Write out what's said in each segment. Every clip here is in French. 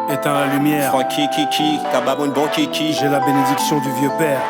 Éteins la lumière. Francky Kiki, Kababoun bon Kiki. J'ai la bénédiction du vieux père.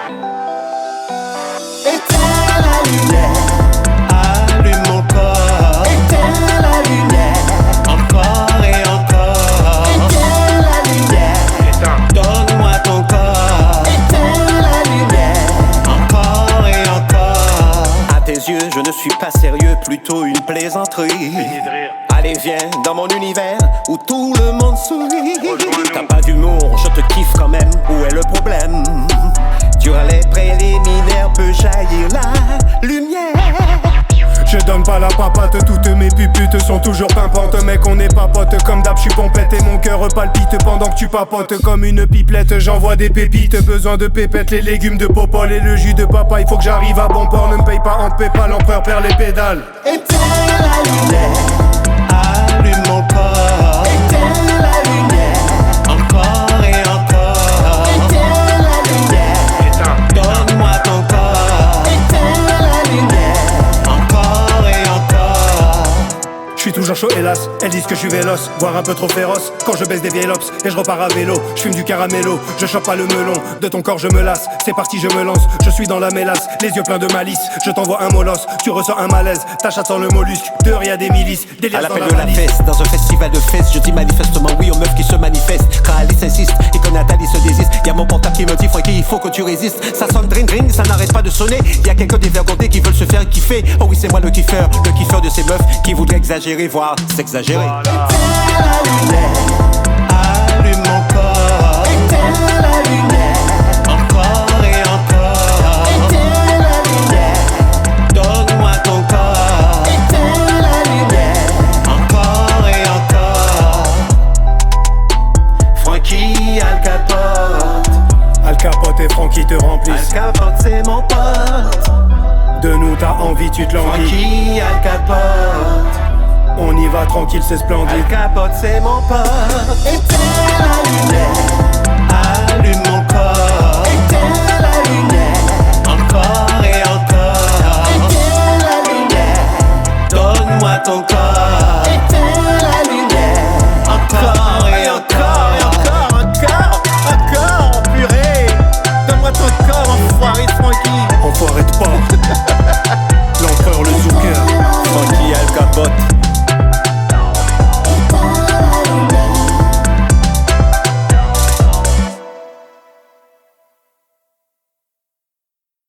Éteins la lumière. Allume mon corps. Éteins la lumière. Encore et encore. Éteins la lumière. Donne-moi ton corps. Éteins la lumière. Encore et encore. À tes yeux, je ne suis pas sérieux, plutôt une plaisanterie. Allez, viens dans mon univers où tout le monde sourit. T'as pas d'humour, je te kiffe quand même. Où est le problème? Durant les préliminaires peut jaillir la lumière. Je donne pas la papate, toutes mes puputes sont toujours pimpantes. Mec, on est pas potes, comme d'hab, j'suis pompette. Et mon cœur palpite pendant que tu papotes comme une pipelette. J'envoie des pépites, besoin de pépettes. Les légumes de popol et le jus de papa. Il faut que j'arrive à bon port, ne me paye pas en PayPal. L'empereur perd les pédales. Éteins la lumière. Allume mon corps. Éteins la lumière. Encore et encore. Éteins la lumière. Donne-moi ton corps. Éteins la lumière. Encore et encore. Je suis toujours chaud hélas, elles disent que je suis véloce, voire un peu trop féroce. Quand je baisse des vieilles lops et je repars à vélo, je fume du caramello, je chope pas le melon. De ton corps je me lasse, c'est parti je me lance. Je suis dans la mélasse, les yeux pleins de malice. Je t'envoie un molosse, tu ressens un malaise. Ta chatte sent le mollusque, dehors y'a des milices. Des liasses À dans l'appel la de la valise. fesse, dans un festival de fesses, je dis manifestement oui aux meufs qui se manifestent. Quand Alice insiste et que Nathalie se désiste, y'a mon portable qui me dit Francky, il faut que tu résistes. Ça sonne dring dring, ça n'arrête pas de sonner. Y'a quelques dévergondés qui veulent se faire kiffer. Oh oui, c'est moi le kiffeur de ces meufs qui voudraient exagérer, voire s'exagérer. Éteins la lumière. Allume mon corps. Éteins la lumière. Encore et encore. Éteins la lumière. Donne-moi ton corps. Éteins la lumière. Encore et encore. Francky Al Capote. Al Capote et Francky te Al remplissent. Capote c'est mon pote. De nous t'as envie, tu te languis. Francky Al Capote. On y va tranquille, c'est splendide. Al Capote c'est mon pote. Éteins la lumière. Allume